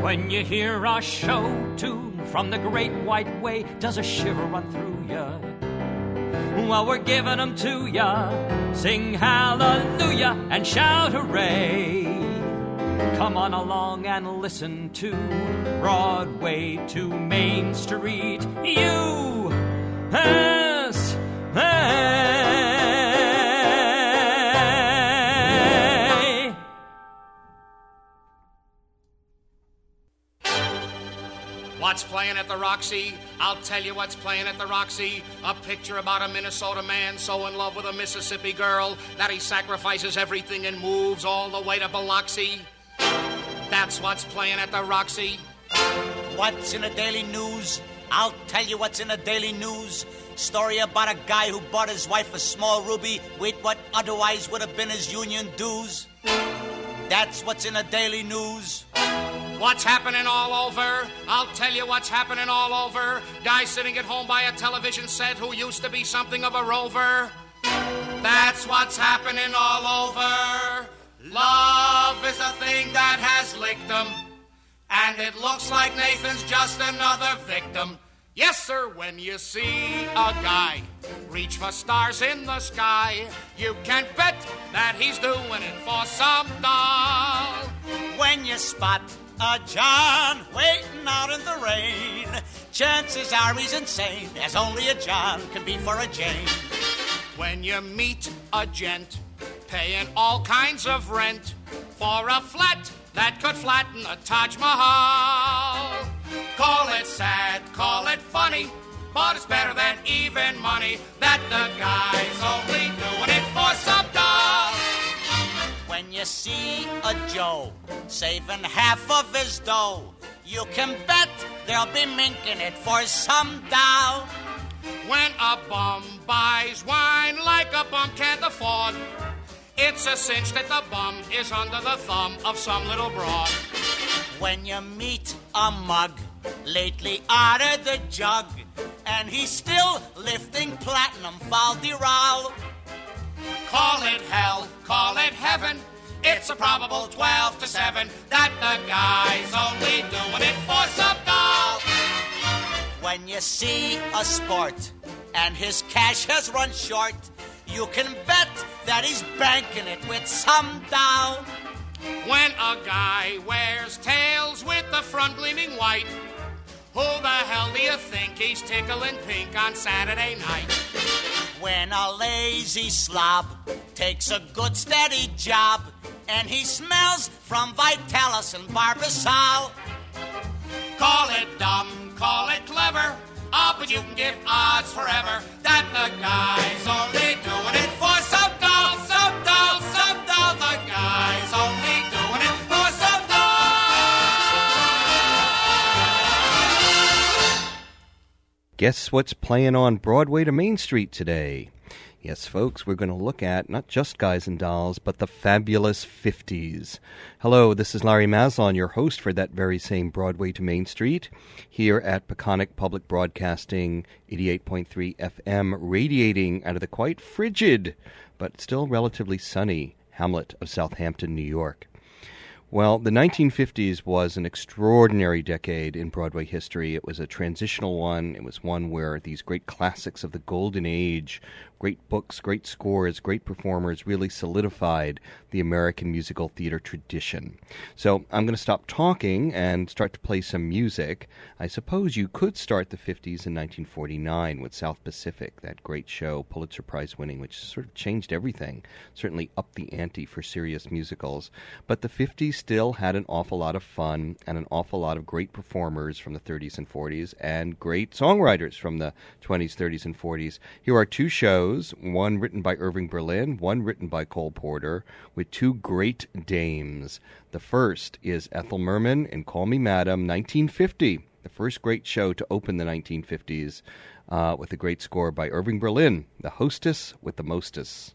When you hear a show tune from the Great White Way, does a shiver run through ya? Well, we're giving them to ya. Sing hallelujah and shout hooray. Come on along and listen to Broadway to Main Street. USA. What's playing at the Roxy? I'll tell you what's playing at the Roxy. A picture about a Minnesota man so in love with a Mississippi girl that he sacrifices everything and moves all the way to Biloxi. That's what's playing at the Roxy. What's in the Daily News? I'll tell you what's in the Daily News. Story about a guy who bought his wife a small ruby with what otherwise would have been his union dues. That's what's in the Daily News. What's happening all over? I'll tell you what's happening all over. Guy sitting at home by a television set who used to be something of a rover. That's what's happening all over. Love is a thing that has licked them, and it looks like Nathan's just another victim. Yes, sir, when you see a guy reach for stars in the sky, you can bet that he's doing it for some doll. When you spot a John waiting out in the rain, chances are he's insane, as only a John can be for a Jane. When you meet a gent paying all kinds of rent for a flat that could flatten a Taj Mahal, call it sad, call it funny, but it's better than even money that the guy's only doing it for some doll. When you see a Joe saving half of his dough, you can bet they'll be minking it for some dough. When a bum buys wine like a bum can't afford, it's a cinch that the bum is under the thumb of some little broad. When you meet a mug lately out of the jug, and he's still lifting platinum fal-de-ral, call it hell, call it heaven, it's a probable 12 to 7 that the guy's only doing it for some doll. When you see a sport and his cash has run short, you can bet that he's banking it with some dough. When a guy wears tails with the front gleaming white, who the hell do you think he's tickling pink on Saturday night? When a lazy slob takes a good steady job and he smells from Vitalis and Barbasol, call it dumb, call it clever, but you can give odds forever that the guy's only doing it for some doll, some doll, some doll. The guy's only doing it for some doll. Guess what's playing on Broadway to Main Street today? Yes, folks, we're going to look at not just Guys and Dolls, but the fabulous 50s. Hello, this is Larry Maslon, your host for that very same Broadway to Main Street, here at Peconic Public Broadcasting, 88.3 FM, radiating out of the quite frigid, but still relatively sunny Hamlet of Southampton, New York. Well, the 1950s was an extraordinary decade in Broadway history. It was a transitional one. It was one where these great classics of the golden age, great books, great scores, great performers really solidified the American musical theater tradition. So I'm going to stop talking and start to play some music. I suppose you could start the 50s in 1949 with South Pacific, that great show, Pulitzer Prize winning, which sort of changed everything, certainly upped the ante for serious musicals. But the 50s still had an awful lot of fun and an awful lot of great performers from the 30s and 40s and great songwriters from the 20s, 30s, and 40s. Here are two shows, one written by Irving Berlin, one written by Cole Porter, with two great dames. The first is Ethel Merman in Call Me Madam, 1950, the first great show to open the 1950s, with a great score by Irving Berlin, the hostess with the mostess.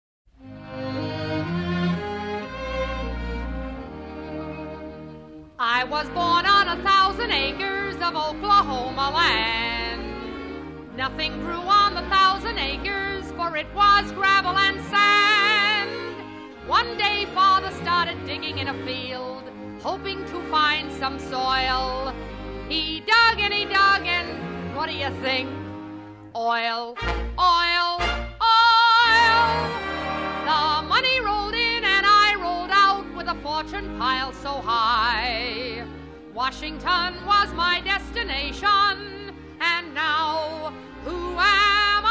I was born on 1,000 acres of Oklahoma land. Nothing grew on the 1,000 acres, for it was gravel and sand. One day father started digging in a field, hoping to find some soil. He dug and what do you think? Oil, oil, oil. The money rolled in and I rolled out with a fortune pile so high. Washington was my destination, and now who am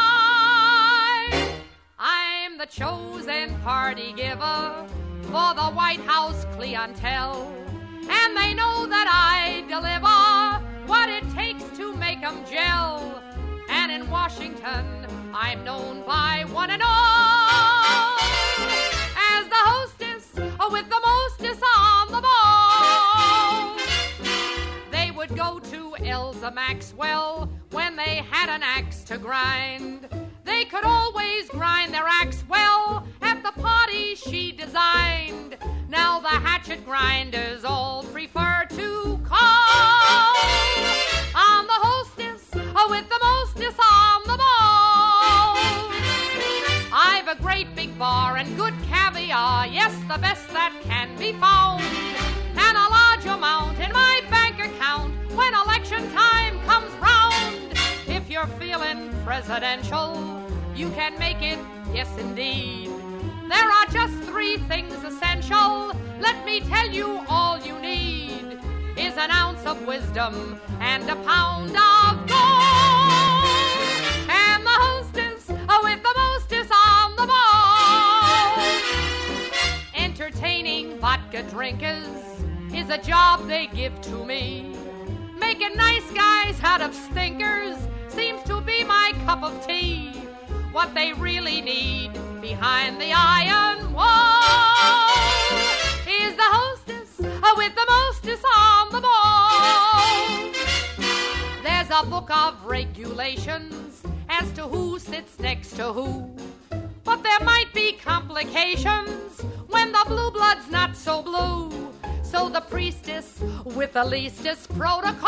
I? I'm the chosen party giver for the White House clientele, and they know that I deliver what it takes to make them gel. And in Washington, I'm known by one and all as the hostess with the mostest on the ball. They would go to Elsa Maxwell when they had an axe to grind. They could always grind their axe well at the party she designed. Now the hatchet grinders all prefer to call on the hostess with the mostest on the ball. I've a great big bar and good caviar, yes, the best that can be found, and a large amount in my bank account when election time comes round. If you're feeling presidential, you can make it, yes indeed. There are just 3 things essential. Let me tell you, all you need is an ounce of wisdom and a pound of gold. And the hostess with the mostest on the ball. Entertaining vodka drinkers is a job they give to me. Making nice guys out of stinkers seems to be my cup of tea. What they really need behind the iron wall is the hostess with the mostest on the ball. There's a book of regulations as to who sits next to who, but there might be complications when the blue blood's not so blue. So the priestess with the leastest protocol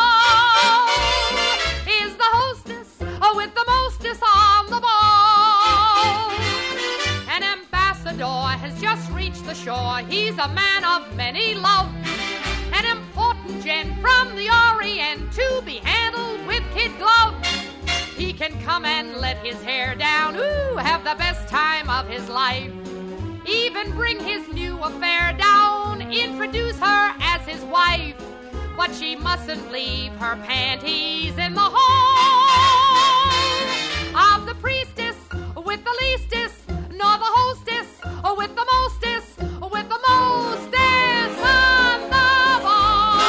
is the hostess with the mostest on the ball. An ambassador has just reached the shore. He's a man of many loves, an important gent from the Orient to be handled with kid gloves. He can come and let his hair down, ooh, have the best time of his life. Even bring his new affair down, introduce her as his wife. But she mustn't leave her panties in the hall of the priestess with the leastest, nor the hostess with the mostest, with the mostest on the ball.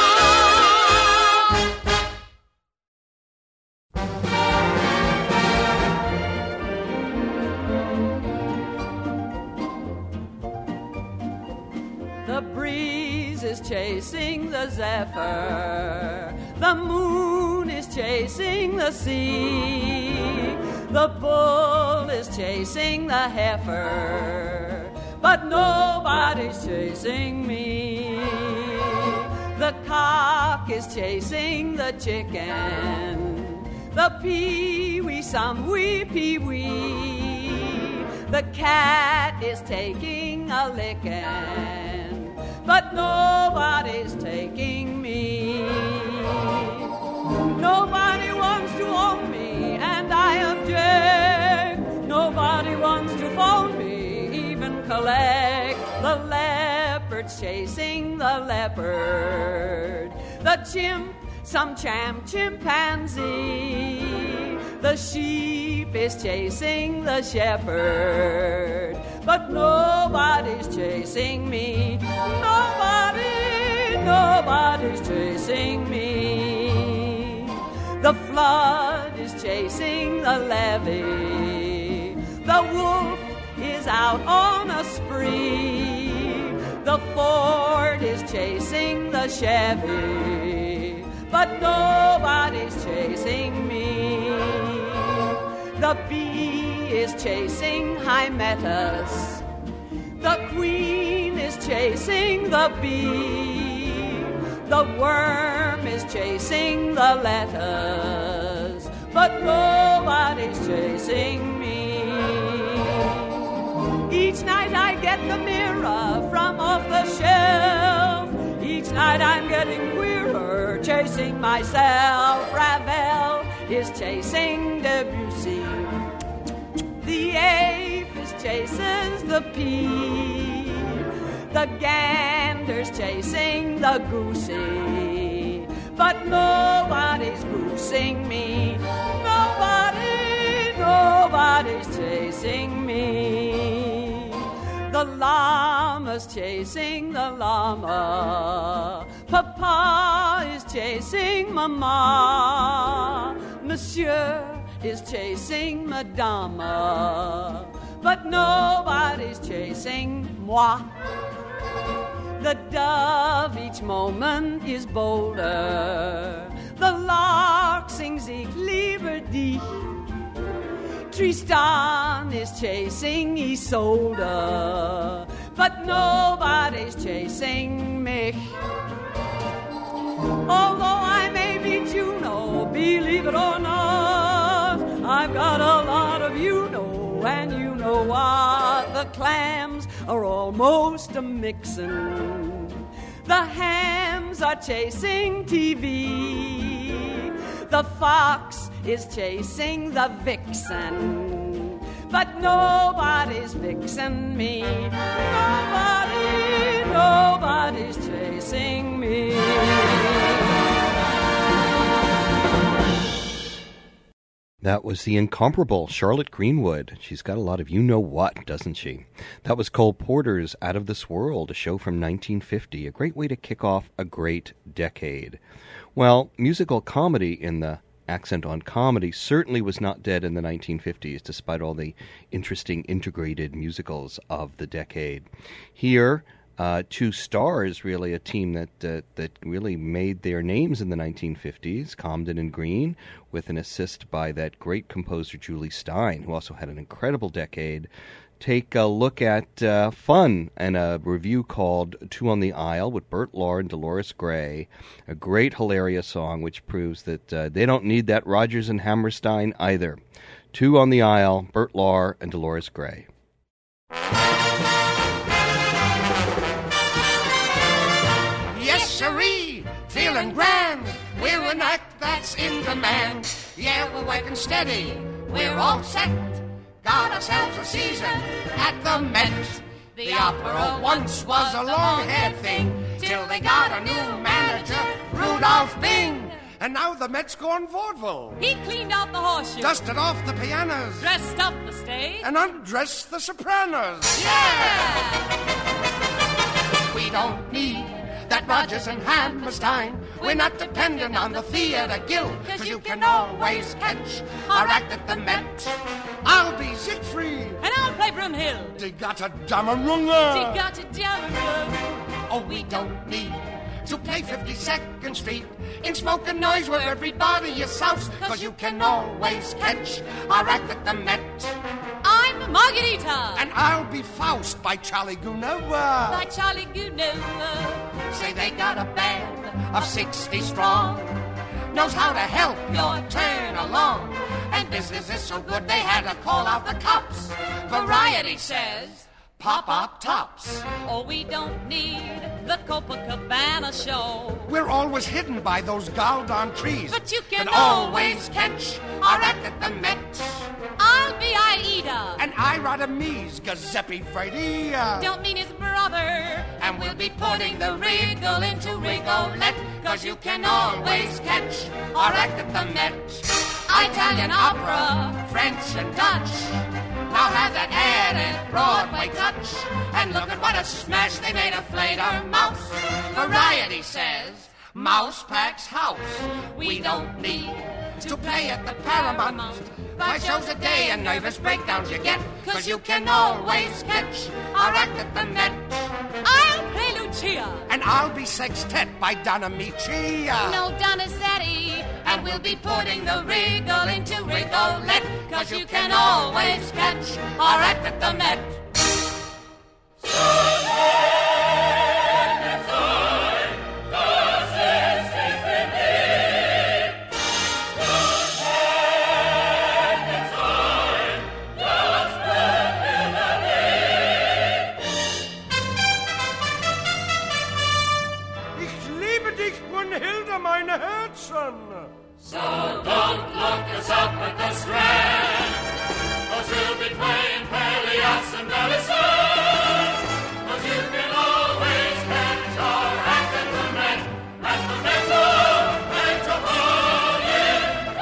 The breeze is chasing the zephyr, the moon is chasing the sea, the bull is chasing the heifer, but nobody's chasing me. The cock is chasing the chicken, the pee-wee, some wee pee-wee, the cat is taking a licking, but nobody's taking me. Nobody wants to own me, and I object. Nobody wants to phone me, even collect. The leopard's chasing the leopard, the chimp, some chimpanzee. The sheep is chasing the shepherd, but nobody's chasing me. Nobody's chasing me. The flood is chasing the levee. The wolf is out on a spree. The Ford is chasing the Chevy, but nobody's chasing me. The bee is chasing Hymettus. The queen is chasing the bee. The worm is chasing the lettuce, but nobody's chasing me. Each night I get the mirror from off the shelf. chasing myself. Ravel is chasing Debussy. The aphis chases the pea. The gander's chasing the goosey. But nobody's goosing me. Nobody's chasing me. The llama's chasing the llama. Papa is chasing Mama. Monsieur is chasing Madama. But nobody's chasing moi. The dove each moment is bolder. The lark sings Ich liebe dich. Tristan is chasing Isolde. But nobody's chasing mich. Although I may be Juno, believe it or not, I've got a lot of you-know, and you know what? The clams are almost a mixin'. The hams are chasing TV. The fox is chasing the vixen. But nobody's vixen me. Nobody's chasing me. That was the incomparable Charlotte Greenwood. She's got a lot of you-know-what, doesn't she? That was Cole Porter's Out of This World, a show from 1950, a great way to kick off a great decade. Well, musical comedy in the accent on comedy certainly was not dead in the 1950s, despite all the interesting integrated musicals of the decade. Here, two stars, really, a team that really made their names in the 1950s, Comden and Green, with an assist by that great composer Julie Stein, who also had an incredible decade. Take a look at fun and a review called Two on the Aisle with Bert Lahr and Dolores Gray, a great, hilarious song which proves that they don't need that Rodgers and Hammerstein either. Two on the Aisle, Bert Lahr and Dolores Gray. Yes, sirree, feeling grand. We're an act that's in demand. Yeah, we're working steady, we're all set. Got ourselves a season at the Met. The opera once was a long-haired thing, till they got a new manager, Rudolph Bing. And now the Met's gone vaudeville. He cleaned out the horseshoe, Dusted off the pianos, dressed up the stage, and undressed the sopranos. yeah! We don't need that Rodgers and Hammerstein. We're not dependent on the theater guild, 'cause you can always catch our act at the Met. I'll be Siegfried. And I'll play Brunhild. Die got a Dammerunge. She got it down. Oh, we don't need to play 52nd Street in smoke and noise where everybody is soused, 'cause you can always catch our act at the Met. I'm Margarita. And I'll be Faust by Charlie Gounod. By Charlie Gounod. Say they got a band of 60 strong, knows how to help your turn along. And business is so good they had to call out the cops. Variety says, pop up tops. Oh, we don't need the Copacabana show. We're always hidden by those Galdon trees, But you can always catch our act at the Met. I'll be Aida. And I Radames, Giuseppe Verdi. Don't mean his brother. And we'll be putting the wriggle into Rigolette, 'cause you can always catch our act at the Met. Italian opera, French and Dutch, now have that added Broadway touch. And look at what a smash they made of Fledermaus. Variety says, Mouse Pack's house. We don't need to play at the Paramount. 5 shows a day and nervous breakdowns you get, 'cause you can always catch our act at the Met. I'll play Lucia. And I'll be Sextet by Donna Michi. No Donizetti. And we'll be putting the wriggle into Rigolette, 'cause you can always catch our act at the Met. Ich liebe dich, Brunhilde, mein Caroline Hudson. So don't look us up at the Strand, 'cause we'll be playing Pelleas and Ellison. 'Cause you can always catch our act at the Met, at the Metropolitan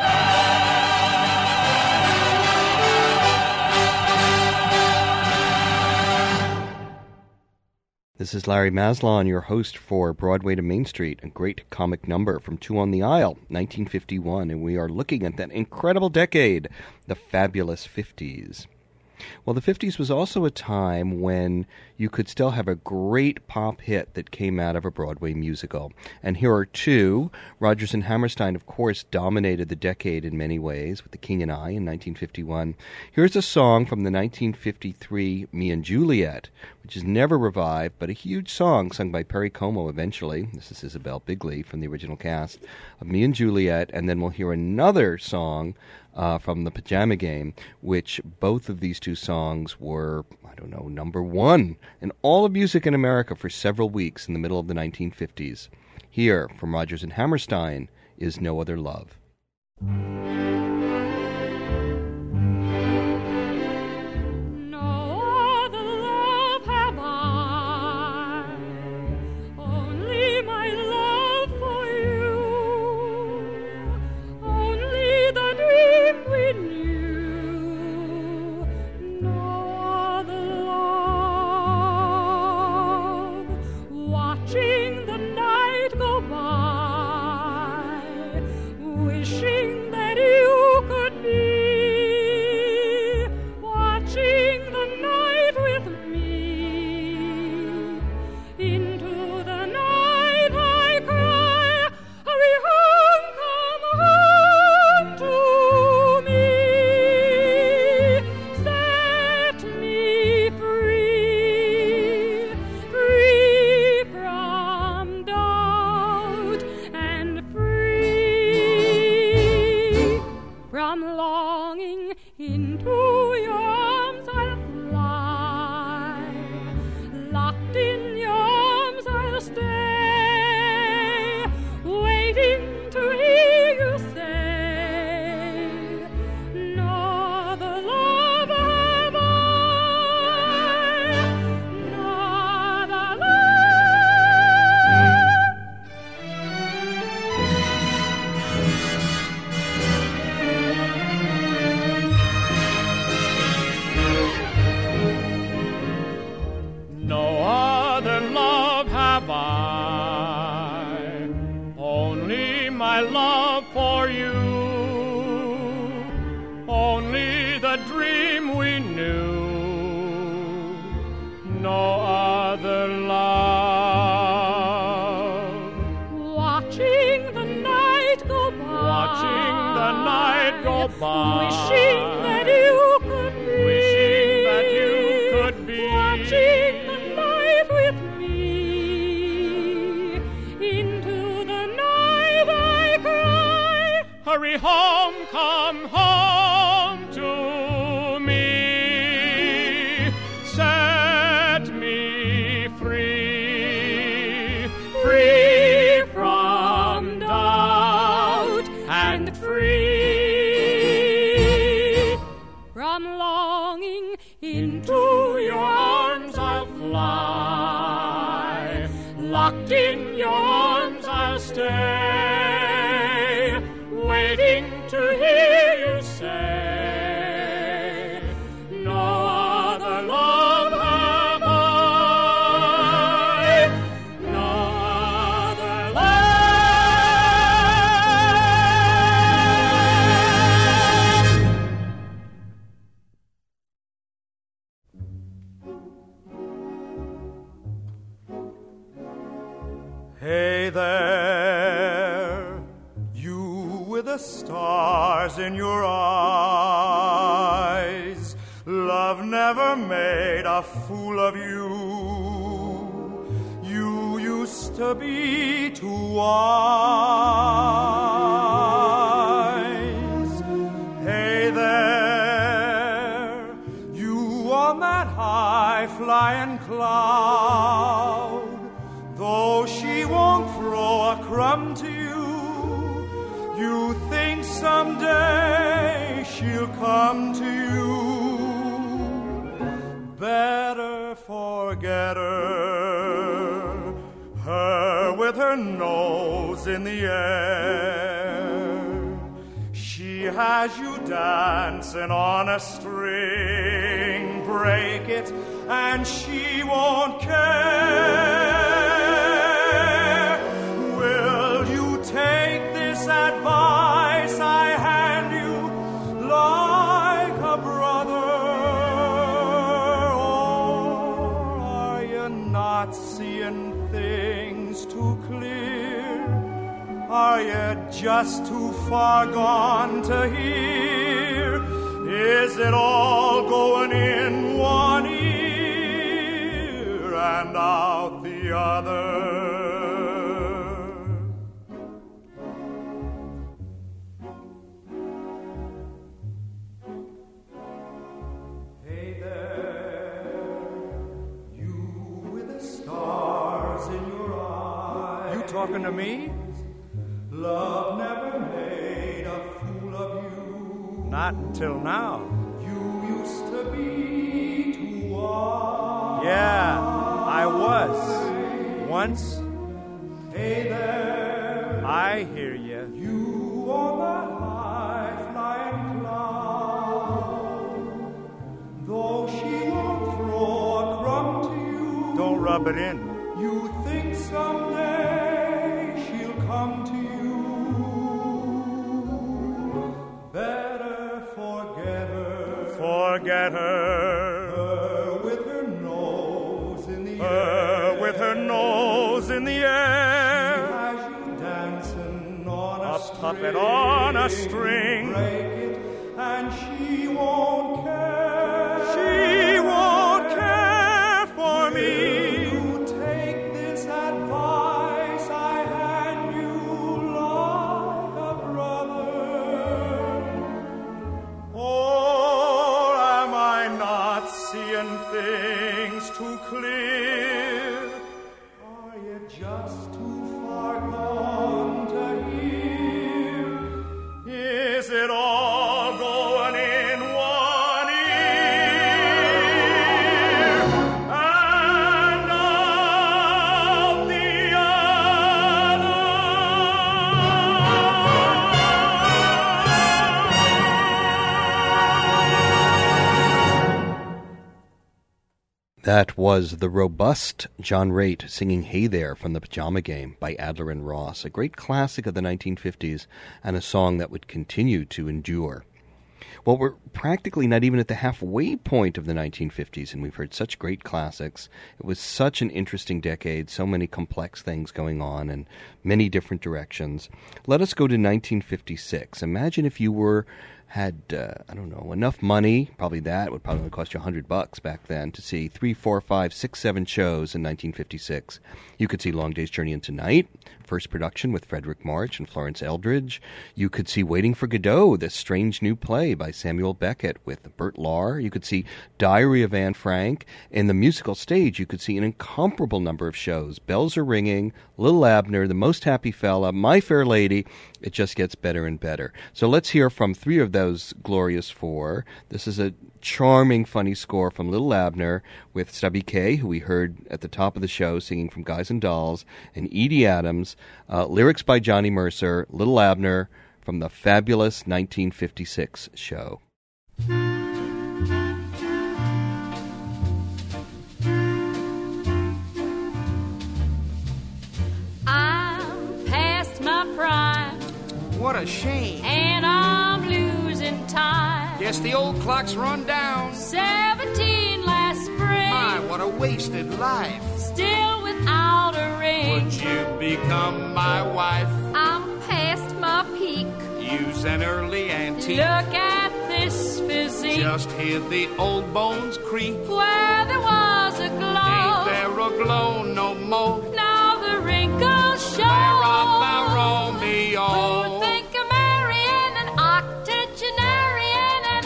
Band. This is Larry Maslon, your host for Broadway to Main Street, a great comic number from Two on the Aisle, 1951, and we are looking at that incredible decade, the fabulous 50s. Well, the 50s was also a time when you could still have a great pop hit that came out of a Broadway musical. And here are two. Rodgers and Hammerstein, of course, dominated the decade in many ways with The King and I in 1951. Here's a song from the 1953 Me and Juliet, which is never revived, but a huge song sung by Perry Como eventually. This is Isabel Bigley from the original cast of Me and Juliet. And then we'll hear another song from the Pajama Game, which both of these two songs were, number one in all of music in America for several weeks in the middle of the 1950s. Here, from Rodgers and Hammerstein, is No Other Love. Hey there, you with the stars in your eyes. Love never made a fool of you. You used to be too wise. Hey there, you on that high-flying cloud. Though she won't throw a crumb to you, You think someday she'll come to you. Better forget her, her with her nose in the air. She has you dancing on a string. Break it and she won't care. Will you take this advice I hand you like a brother? Or are you not seeing things too clear? Are you just too far gone to hear? Is it all going in one ear and out the other? Hey there, you with the stars in your eyes. You talking to me? Love never made a fool of you. Not until now. You used to be too wise. Yeah, I was. Once. Hey there. I hear you. You are that high-flying cloud. Though she won't throw a crumb to you. Don't rub it in. You think someday she'll come to you. Better forget her. Forget her. Her with her nose in the air. With her nose in the air. She has you dancing on a string. Puppet on a string. Break it and she won't care. She won't care for me. You take this advice I hand you like a brother. Or am I not seeing things too clear? Are you just too far gone to hear? Is it all going in one ear and out the That was the robust John Raitt singing Hey There from The Pajama Game by Adler and Ross, a great classic of the 1950s and a song that would continue to endure. Well, we're practically not even at the halfway point of the 1950s, and we've heard such great classics. It was such an interesting decade, so many complex things going on in many different directions. Let us go to 1956. Imagine if you had enough money, probably that would probably cost you $100 back then, to see 3, 4, 5, 6, 7 shows in 1956. You could see Long Day's Journey into Night, first production with Frederick March and Florence Eldridge. You could see Waiting for Godot, this strange new play by Samuel Beckett with Bert Lahr. You could see Diary of Anne Frank. In the musical stage, you could see an incomparable number of shows. Bells Are Ringing, Little Abner, The Most Happy Fella, My Fair Lady. It just gets better and better. So let's hear from 3 of those glorious 4. This is a charming, funny score from Little Abner with Stubby Kaye, who we heard at the top of the show singing from Guys and Dolls, and Edie Adams, lyrics by Johnny Mercer, Little Abner from the fabulous 1956 show. I'm past my prime. What a shame. And I'm losing time. Yes, the old clock's run down. 17 last spring. My, what a wasted life. Still without a ring. Would you become my wife? I'm past my peak. Use an early antique. Look at this physique. Just hear the old bones creak. Where there was a glow. Ain't there a glow no more? Now the wrinkles show. Where art thou, Romeo? Who'd think of marrying an octogenarian, an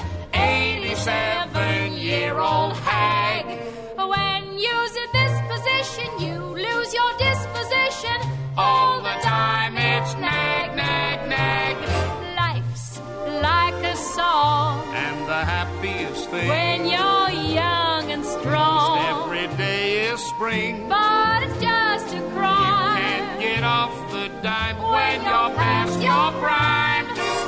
87-year-old hag? When you's in this position, you lose your disposition. All the time it's nag, nag, nag. dime when you're past your prime.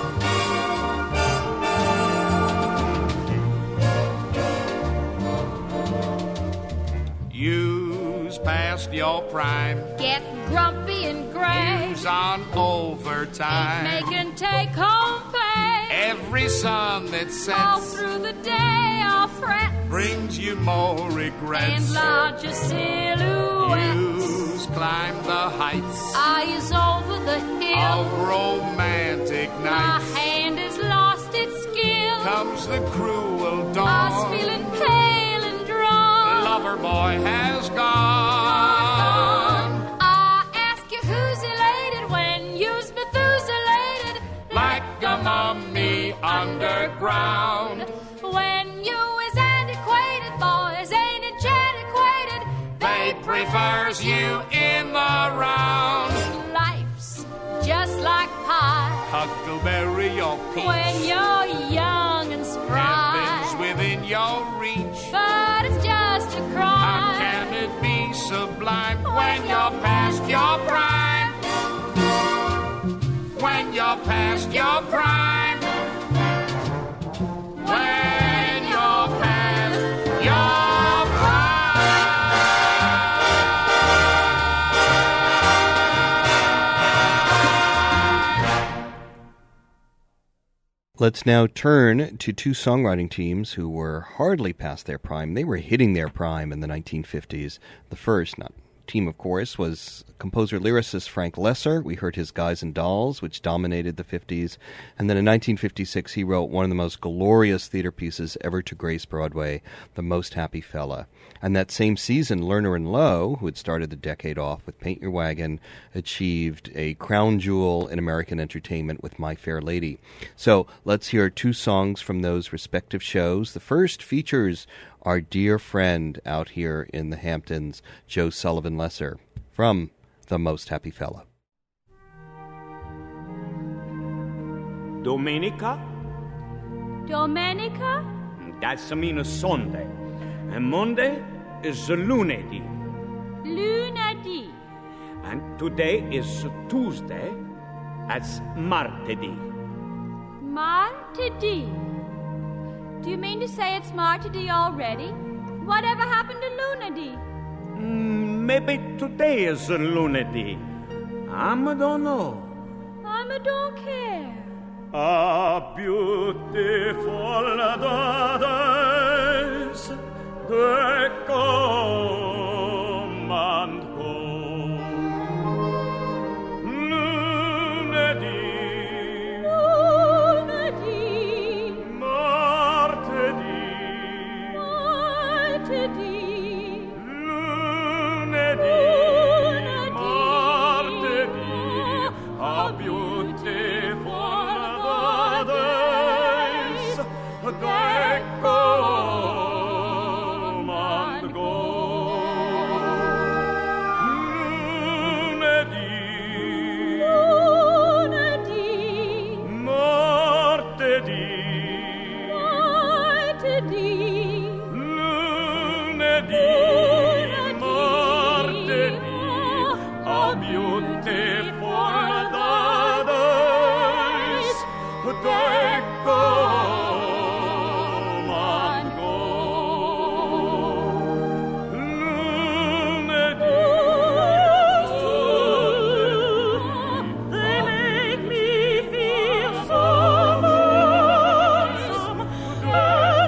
You's past your prime. Get grumpy and gray. You's on overtime. Making take-home pay. Every sun that All sets through the day I'll fret. brings you more regrets. And larger silhouettes. You's climbed the heights Eyes over the hill. of romantic My nights. hand has lost its skill. Comes the cruel I was dawn. feeling pale and drawn. Lover boy has gone. I ask you who's elated when you's Methuselahted. Like a mummy underground. When you is antiquated, boys ain't antiquated. They prefers you in the round. Life's just like pie Huckleberry or peach. when you're young and spry. Heaven's within your reach. But it's just a How crime can it be sublime when you're past your prime? When you're past your prime. When you're past your Let's now turn to two songwriting teams who were hardly past their prime. They were hitting their prime in the 1950s. The first team, of course, was composer-lyricist Frank Loesser. We heard his Guys and Dolls, which dominated the 50s. And then in 1956, he wrote one of the most glorious theater pieces ever to grace Broadway, The Most Happy Fella. And that same season, Lerner and Loewe, who had started the decade off with Paint Your Wagon, achieved a crown jewel in American entertainment with My Fair Lady. So let's hear two songs from those respective shows. The first features our dear friend out here in the Hamptons, Joe Sullivan Loesser, from The Most Happy Fella. Domenica? Domenica? That's mean Sunday. And Monday is lunedì. Lunedì. And today is Tuesday. That's martedì. Martedì. Do you mean to say it's Martedì already? Whatever happened to Lunedì? Maybe today is lunedì. I don't know. I don't care. A beautiful days they come and go. Lunedì, martedì, lunedì, martedì, a beautiful days they come and go. Lunedì, martedì, lunedì, martedì, a beautiful days they come and go. Lunedì, they make me feel so lonesome. They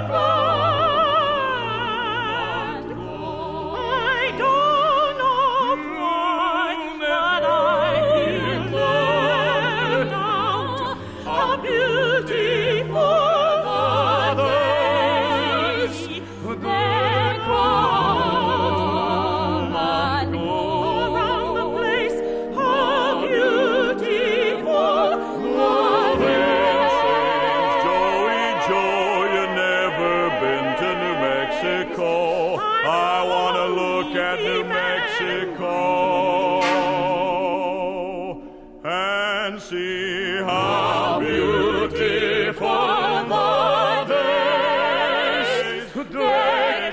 come and go. I don't know why, but I feel left out. How beautiful the days they come and go. Around the place, how beautiful the days. Joey, Joe, you never been to New Mexico. I want to look at New Mexico and see how beautiful the days they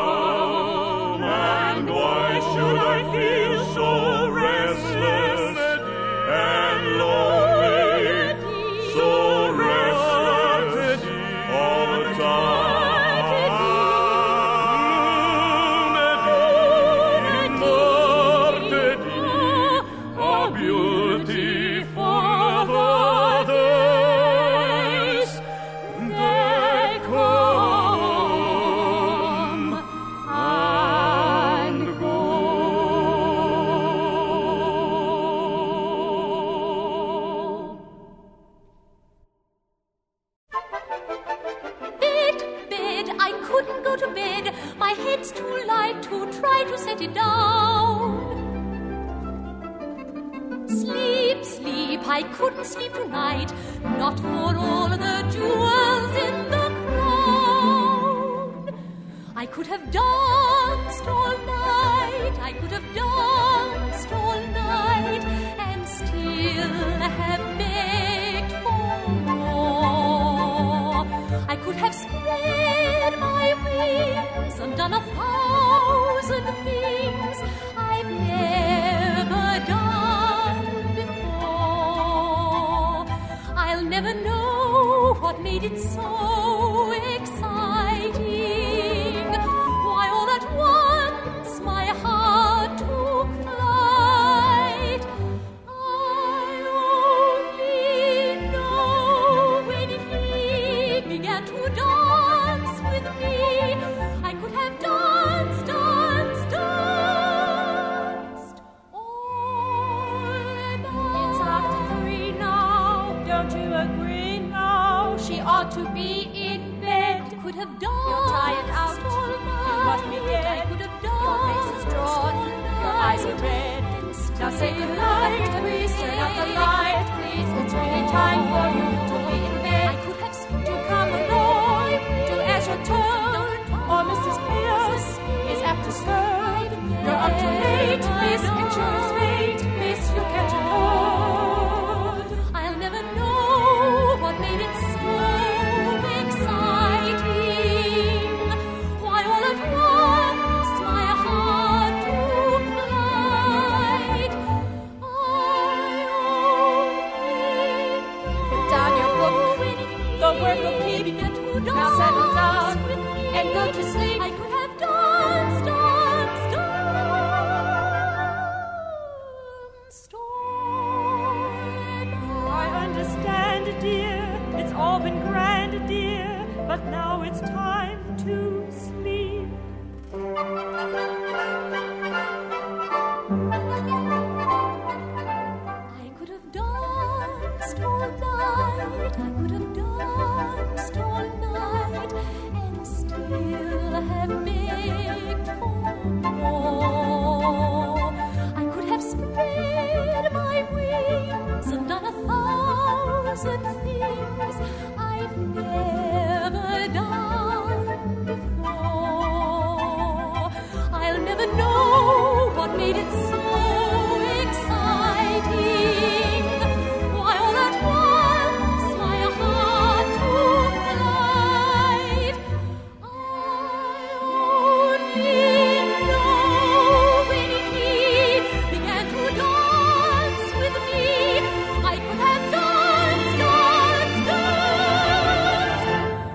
come. And why should I feel so restless going to try to set it down. Sleep, sleep, I couldn't sleep tonight, not for all the jewels in the crown. I could have danced all night, I could have danced all night, and still have begged for more. I could have spread my wings and done 1,000 things I've never done before. I'll never know what made it so exciting, why all at once my heart took flight. I only know when he began to dance with me, I could have danced, danced, danced all night. It's after 3 now, don't you agree now? She ought to be in bed. I could have danced. You're tired out. All night. You must be dead. I could have danced. Your face is drawn. Your eyes are red. Now say goodnight. Please turn out the light. Please, it's really time for you to be in bed. I could have to come along to Azure Town, or Mrs. Pierce is apt to serve. You're up too late. This picture is fate. Miss, you catch a cold. I'll never know what made it so exciting, why all at once my heart took flight. Put down your book, the work will keep. Now settle down and go to sleep. I could have danced, danced, danced all night. I understand, dear, it's all been grand, dear, but now it's time to sleep. I could have danced all night, I could have danced all night, and still have begged for more. I could have spread my wings and done 1,000 things I've never done before. I'll never know what made it so exciting, why all at once my heart took flight. I only know when he began to dance with me, I could have danced, danced, danced.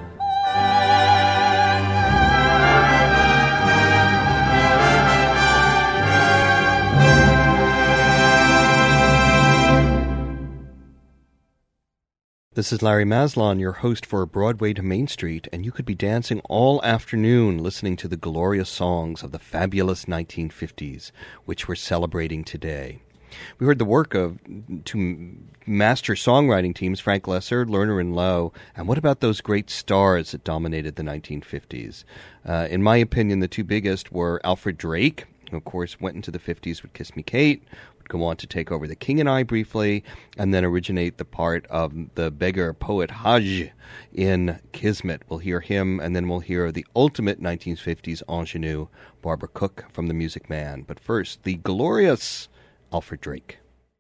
This is Larry Maslon, your host for Broadway to Main Street, and you could be dancing all afternoon listening to the glorious songs of the fabulous 1950s, which we're celebrating today. We heard the work of two master songwriting teams, Frank Loesser, Lerner and Loewe, and what about those great stars that dominated the 1950s? In my opinion, the two biggest were Alfred Drake, who of course went into the 50s with Kiss Me Kate, go on to take over The King and I briefly, and then originate the part of the beggar poet Hajj in Kismet. We'll hear him, and then we'll hear the ultimate 1950s ingenue, Barbara Cook from The Music Man. But first, the glorious Alfred Drake.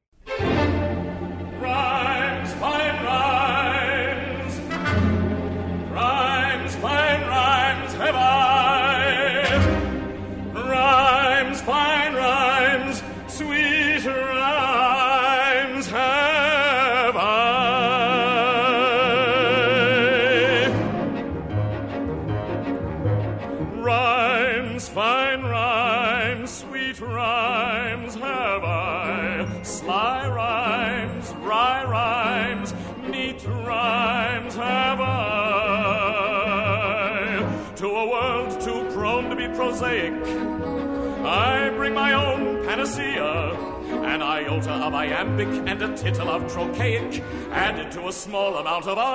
Rhymes, fine rhymes. Rhymes, fine rhymes have I. Rhymes, fine rhymes, sweet rhymes have I. Rhymes, fine rhymes, sweet rhymes have I. Sly rhymes, wry rhymes, neat rhymes have I. To a world too prone to be prosaic, I bring my own panacea, an iota of iambic and a tittle of trochaic, added to a small amount of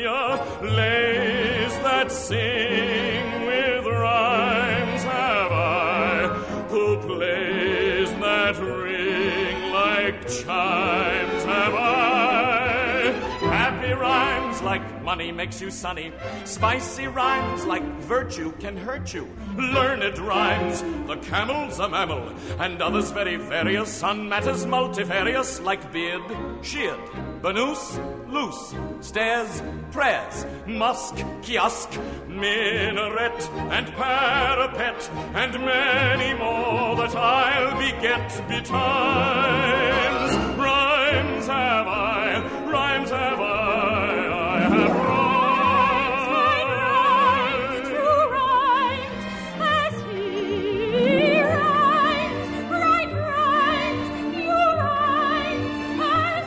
onomatopoeia. Lays that sing with rhymes have I. Perfect chimes have I. Happy rhymes like money makes you sunny. Spicy rhymes like virtue can hurt you. Learned rhymes, the camel's a mammal, and others very various on matters multifarious like beard, sheared, banus, loose, stairs, prayers, musk, kiosk, minaret, and parapet, and many more that I'll beget betimes. Rhymes have I, rhymes have I have rhymes. True rhymes, as he rhymes, right rhymes, new rhymes, as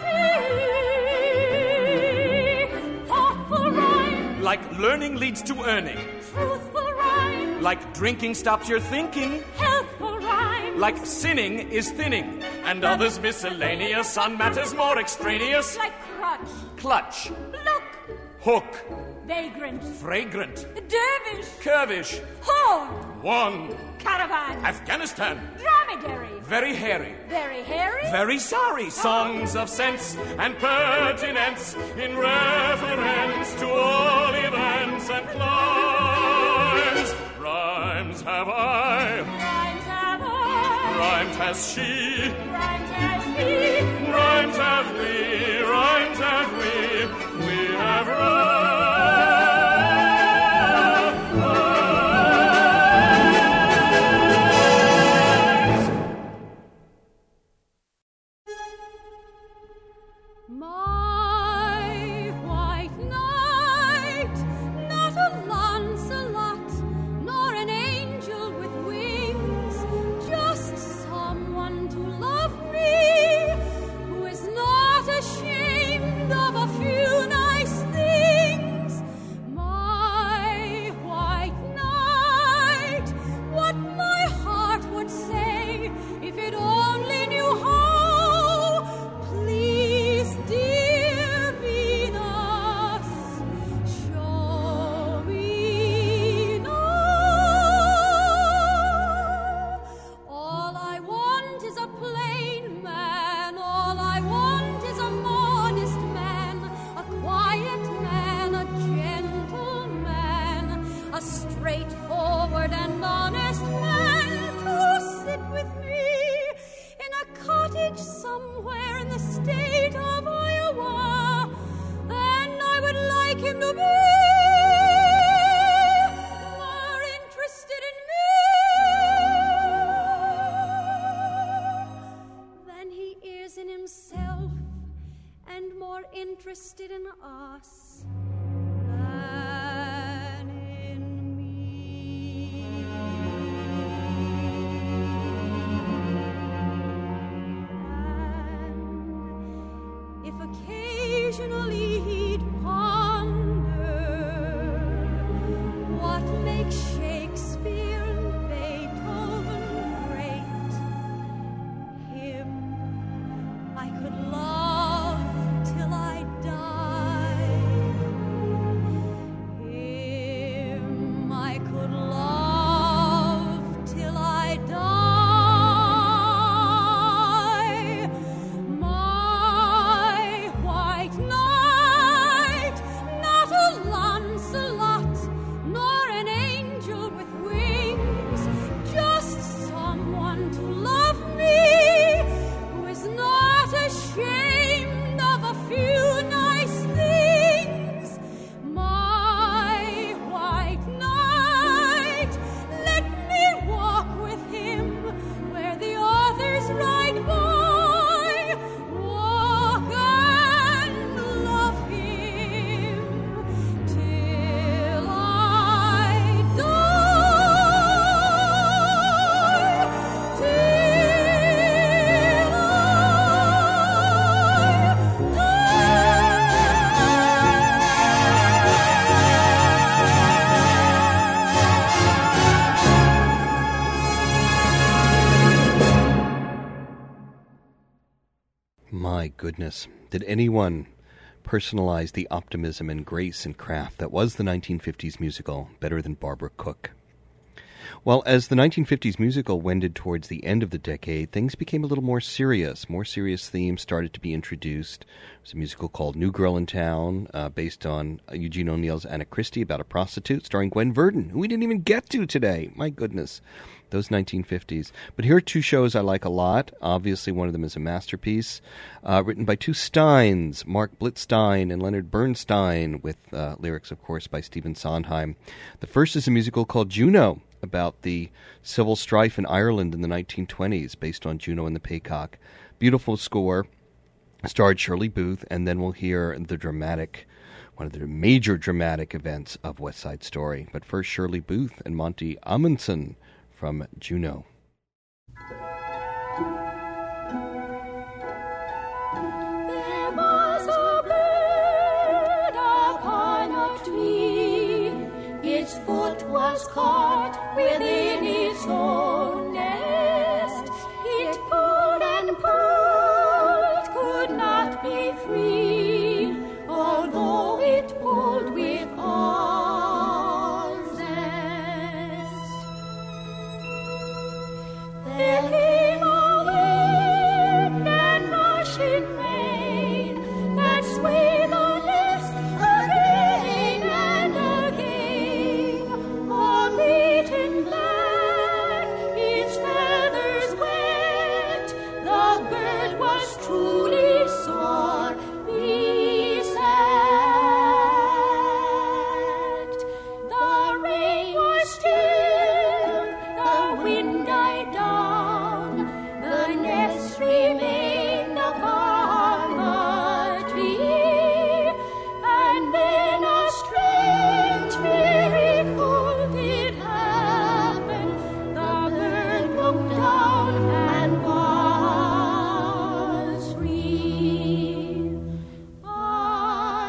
he. Thoughtful rhymes, Like learning leads to earning. truthful rhymes, Like drinking stops your thinking. healthful rhymes, Like sinning is thinning. And others miscellaneous on matters more extraneous. like crutch, Clutch, look, hook, vagrant, fragrant, dervish, curvish, horn, one, caravan, Afghanistan, dromedary, very hairy, very hairy, very sorry. Songs of sense and pertinence in reference to all events and climes. Rhymes have I, rhymes have I, rhymes has she, rhymes has he, rhymes have we, rhymes have we have rhymes. My white knight, not a Lancelot, nor an angel with wings, just someone to love me, who is not ashamed of a few nice things. My white knight, what my heart would say if it only knew how. Please, dear Venus, show me now. All I want is a plain man. All I want is a modest man, a quiet man, a gentleman, a straightforward and honest man to sit with me in a cottage somewhere in the state of Iowa, and I would like him to be more interested in me than he is in himself, and more interested in us than in me. And if occasionally he'd ponder what makes Shakespeare and Beethoven great, him I could love till I die. Him I could love till I die. My white knight, not a Lancelot, nor an angel with wings, just someone to love me, who is not ashamed of a few nice things. My white knight, let me walk with him where the others ride by. Walk and love him till I die. Till I My goodness. Did anyone personalize the optimism and grace and craft that was the 1950s musical better than Barbara Cook? Well, as the 1950s musical wended towards the end of the decade, things became a little more serious. More serious themes started to be introduced. There was a musical called New Girl in Town, based on Eugene O'Neill's Anna Christie, about a prostitute, starring Gwen Verdon, who we didn't even get to today. My goodness, those 1950s. But here are two shows I like a lot. Obviously, one of them is a masterpiece, written by two Steins, Mark Blitzstein and Leonard Bernstein, with lyrics, of course, by Stephen Sondheim. The first is a musical called Juno, about the civil strife in Ireland in the 1920s, based on Juno and the Paycock. Beautiful score, starred Shirley Booth, and then we'll hear the dramatic, one of the major dramatic events of West Side Story. But first, Shirley Booth and Monty Amundsen from Juno. There was a bird upon a tree. Its foot was caught within its own nest. It pulled and pulled, could not be free, although it pulled with all zest. There came a wind and rushing rain that swayed the nest again and again. All beaten black, its feathers wet, the bird was truly sore beset. The rain was still, the wind died down, the nest remained upon the tree, and then a strange miracle did happen. The bird looked down and was free. Ah,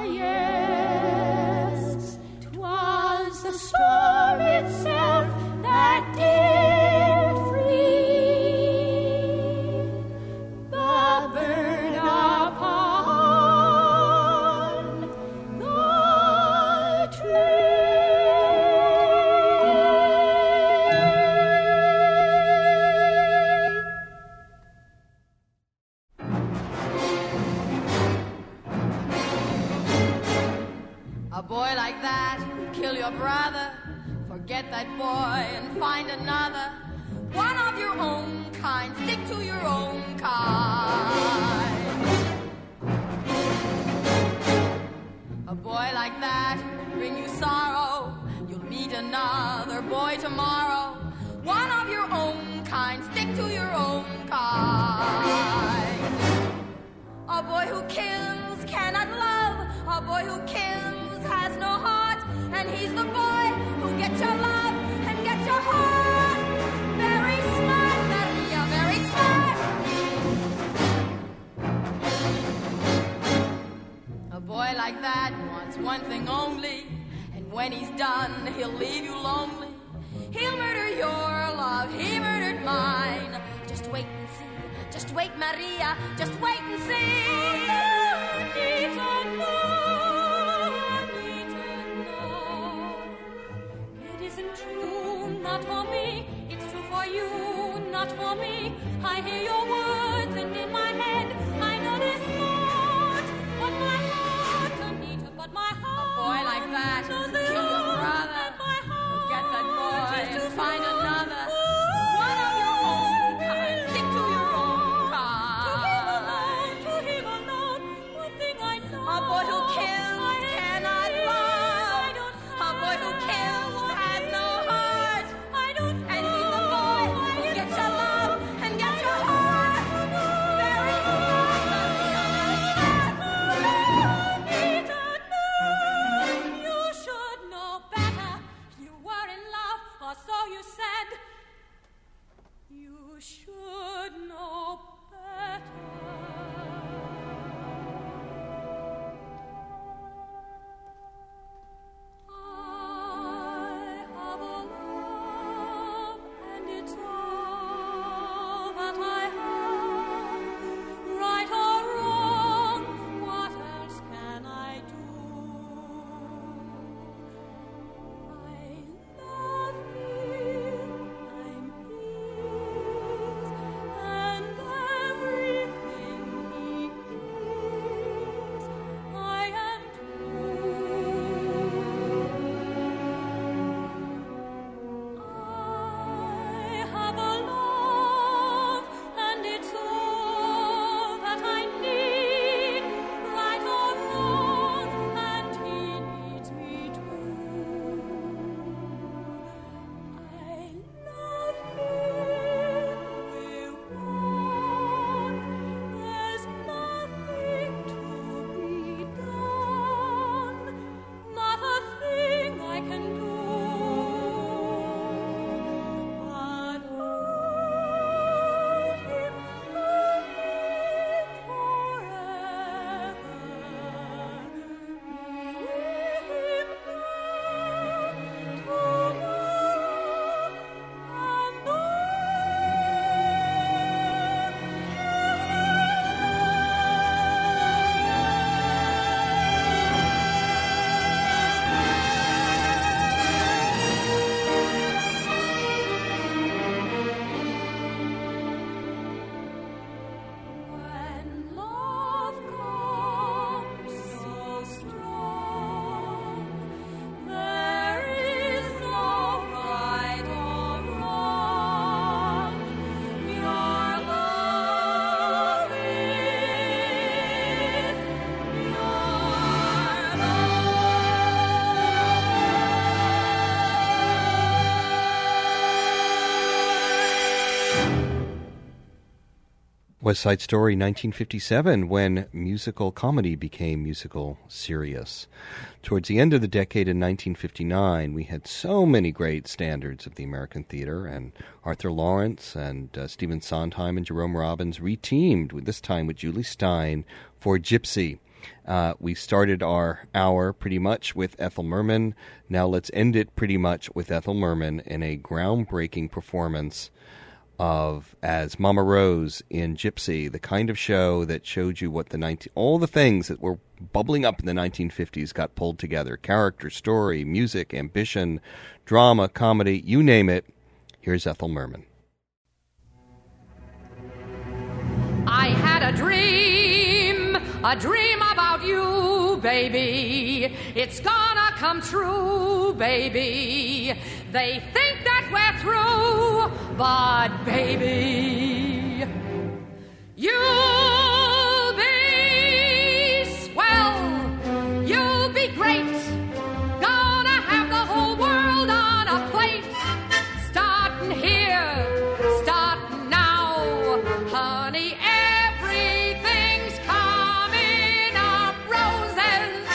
yes, 'twas the storm itself that did free the bird upon the tree. A boy like that will kill your brother. Forget that boy and find another. One of your own kind. Stick to your own kind. A boy like that will bring you sorrow. You'll meet another boy tomorrow. One of your own kind. Stick to your own kind. A boy who kills cannot love. A boy who kills has no heart. And he's the boy who gets your love and gets your heart. Very smart, Maria, very smart. A boy like that wants one thing only. And when he's done, he'll leave you lonely. He'll murder your love, he murdered mine. Just wait and see. Just wait, Maria, just wait and see. It isn't true, not for me. It's true for you, not for me. I hear your words and in my head I know this thought. But my heart, Anita, but my heart. A boy like that will kill your brother. Forget that boy and find another. One of your own kind. Stick to your own kind. To him alone, one thing I know. A boy who kills cannot love. A boy who kills has no heart. And he's the boy who gets your love and gets your heart. West Side Story, 1957, when musical comedy became musical serious. Towards the end of the decade in 1959, we had so many great standards of the American theater, and Arthur Lawrence and Stephen Sondheim and Jerome Robbins reteamed, this time with Julie Stein, for Gypsy. We started our hour pretty much with Ethel Merman. Now let's end it pretty much with Ethel Merman in a groundbreaking performance of as Mama Rose in Gypsy, the kind of show that showed you what all the things that were bubbling up in the 1950s got pulled together. Character, story, music, ambition, drama, comedy, you name it. Here's Ethel Merman. I had a dream about you, baby. It's gonna come true, baby. They think that we're through, but baby, you'll be swell, you'll be great. Gonna have the whole world on a plate. Starting here, starting now, honey. Everything's coming up roses.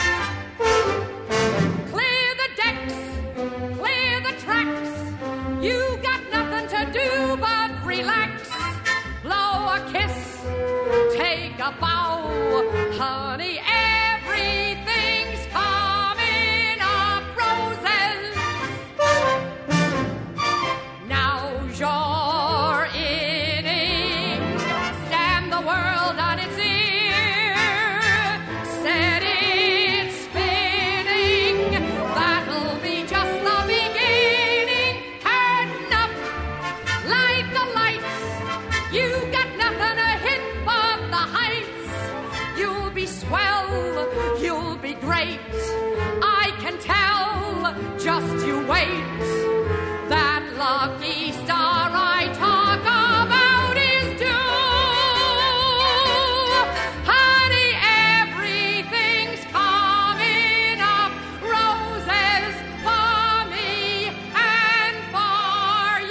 Clear the decks, clear the tracks. You got nothing to do but relax. Blow a kiss, take a bow, honey. Everything's coming up roses. Now's your inning. Stand the world on its ear. Set it spinning. That'll be just the beginning. Turn up, light the lights. You got nothing to hit but the heights. You'll be swell, you'll be great. I can tell, just you wait. That lucky star I talk about is due. Honey, everything's coming up roses for me and for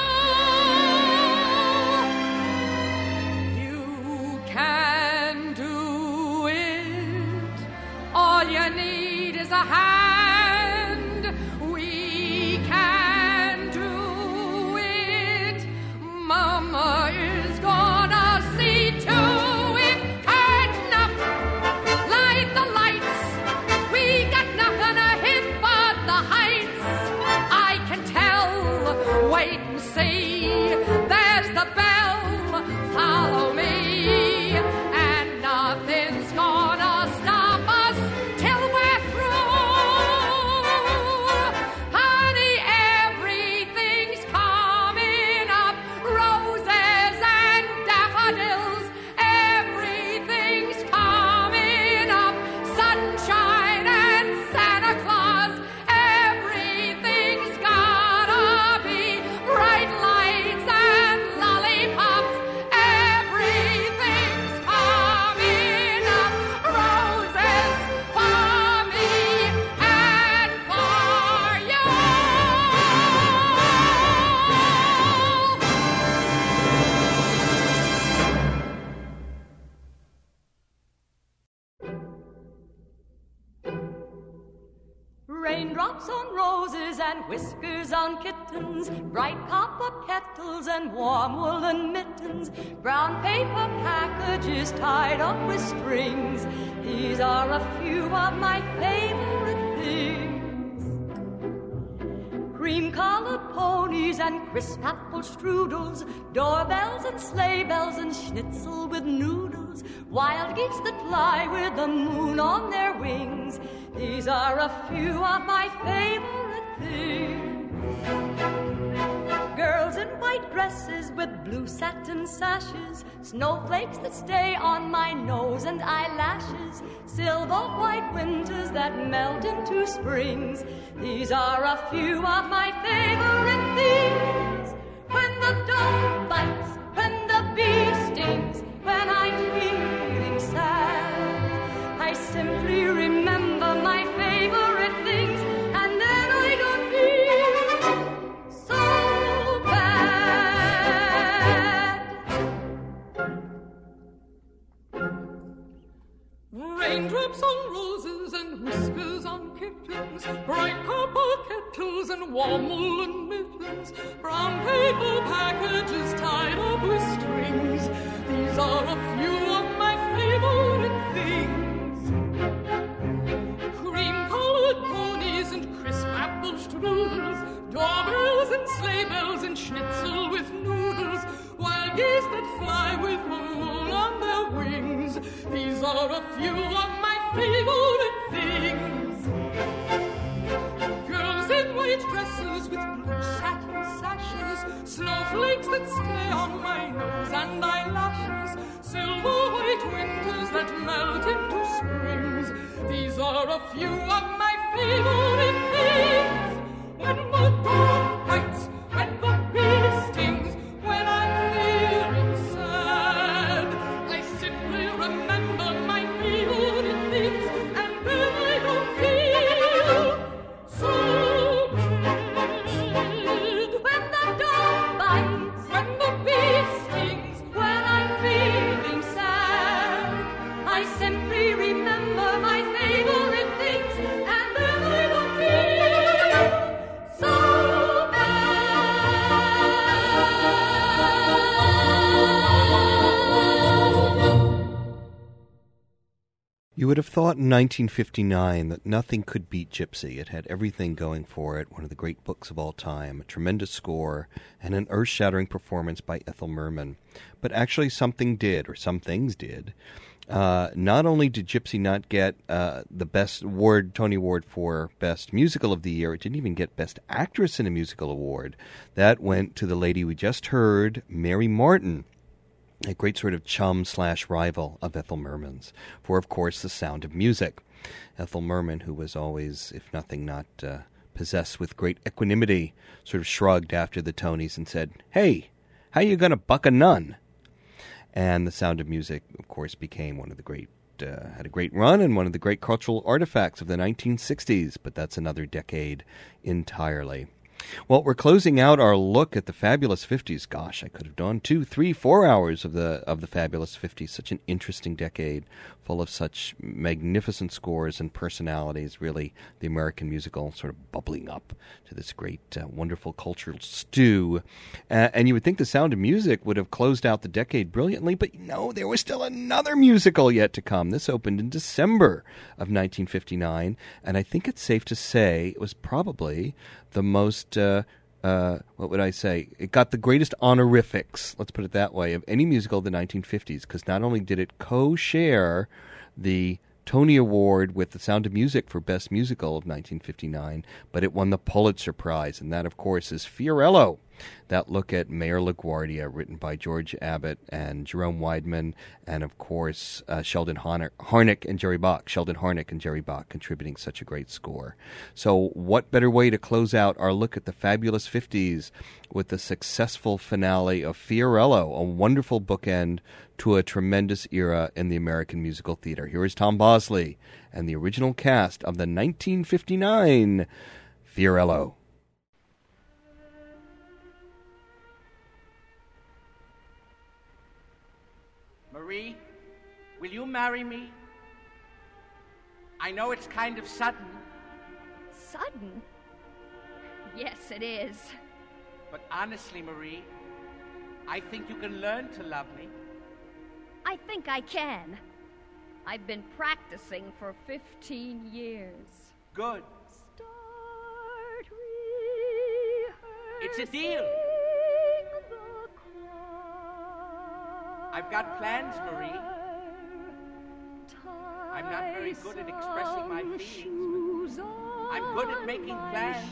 you. You can do it. All you need is a hand. We can do it. Mama is gonna see to it. Turn up, light the lights. We got nothing to hit but the heights. I can tell, wait and see. There's the bell, follow me. And nothing's gonna stop us till we're through. Honey, everything's coming up roses and daffodils. Everything's coming up sunshine and Santa Claus. Everything's gotta be bright lights and lollipops. Everything's coming up roses for me and for you. Raindrops on roses and whiskers on kittens, bright copper kettles and warm woolen mittens, brown paper packages tied up with strings. These are a few of my favorite things. Cream-colored ponies and crisp apple strudels, doorbells and sleigh bells and schnitzel with noodles, wild geese that fly with the moon on their wings. These are a few of my favorite things. Girls in white dresses with blue satin sashes, snowflakes that stay on my nose and eyelashes, silver white winters that melt into springs. These are a few of my favorite things. When the dog bites, when the bee stings, when I'm feeling sad, I simply remember my favorite things, and then I don't feel so bad. raindrops on roses and whiskers on kittens, bright copper kettles and warm woolen mittens, brown paper packages tied up with strings. These are a few of my favorite things. Cream-colored ponies and crisp apple strudels, doorbells and sleigh bells and schnitzel with noodles, wild geese that fly with the moon on their wings. These are a few of my favorite things. Girls in white dresses with blue satin sashes, snowflakes that stay on my nose and eyelashes, silver white winters that melt into springs. These are a few of my favorite things. When the dog bites, when the bee stings, when I'm feeling sad, I simply remember my favorite things, and then I don't feel so bad. When the dog bites, when the bee stings, when I'm feeling sad, I simply remember my favorite things, and then I don't feel so You would have thought in 1959 that nothing could beat Gypsy. It had everything going for it, one of the great books of all time, a tremendous score, and an earth-shattering performance by Ethel Merman. But actually something did, or some things did. Not only did Gypsy not get the Best Award, Tony Award for Best Musical of the Year, it didn't even get Best Actress in a Musical Award. That went to the lady we just heard, Mary Martin, a great sort of chum/rival of Ethel Merman's, for, of course, The Sound of Music. Ethel Merman, who was always, if nothing, not possessed with great equanimity, sort of shrugged after the Tonys and said, "Hey, how you going to buck a nun?" And The Sound of Music, of course, became one of the great, had a great run and one of the great cultural artifacts of the 1960s, but that's another decade entirely. Well, we're closing out our look at the Fabulous 50s. Gosh, I could have done 2, 3, 4 hours of the Fabulous 50s. Such an interesting decade, full of such magnificent scores and personalities. Really, the American musical sort of bubbling up to this great, wonderful cultural stew. And you would think The Sound of Music would have closed out the decade brilliantly, but no, there was still another musical yet to come. This opened in December of 1959, and I think it's safe to say it was probably the most, what would I say? It got the greatest honorifics, let's put it that way, of any musical of the 1950s, because not only did it co-share the Tony Award with The Sound of Music for Best Musical of 1959, but it won the Pulitzer Prize, and that, of course, is Fiorello, that look at Mayor LaGuardia, written by George Abbott and Jerome Weidman, and, of course, Sheldon Harnick and Jerry Bach. Sheldon Harnick and Jerry Bach contributing such a great score. So what better way to close out our look at the Fabulous 50s with the successful finale of Fiorello, a wonderful bookend to a tremendous era in the American musical theater. Here is Tom Bosley and the original cast of the 1959 Fiorello. Marie, will you marry me? I know it's kind of sudden. Sudden? Yes, it is. But honestly, Marie, I think you can learn to love me. I think I can. I've been practicing for 15 years. Good. Start It's a deal. I've got plans, Marie. I'm not very good at expressing my feelings, but I'm good at making plans.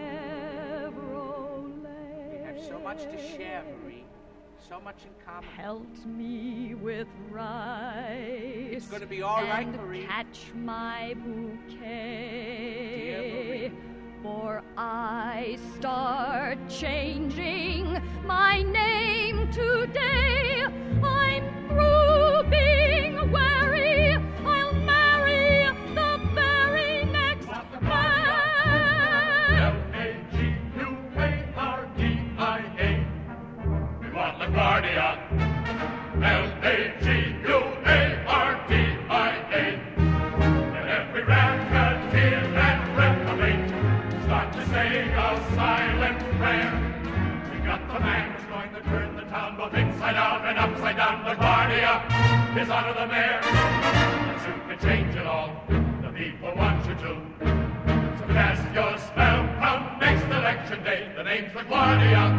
We have so much to share, Marie. So much in common. Pelt me with rice. It's going to be all right, and Marie. Catch my bouquet. Dear Marie. For I start changing my name today. I'm through being wary. I'll marry the very next man. L-A-G-U-A-R-D-I-A. We want LaGuardia. L-A-G-U-A-R-D-I-A. Always honor the mayor. Yes, you can change it all. The people want you to. So cast your spell. Come next election day. The name's LaGuardia.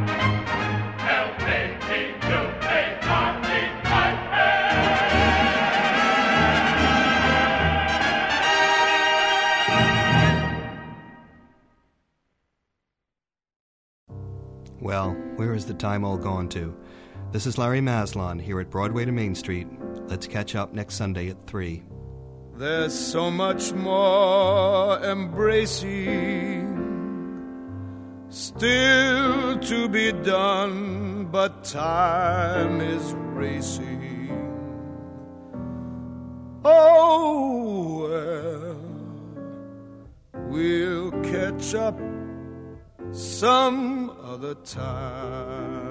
Well, where is the time all gone to? This is Larry Maslon here at Broadway to Main Street. Let's catch up next Sunday at 3. There's so much more embracing still to be done, but time is racing. Oh, well, we'll catch up some other time.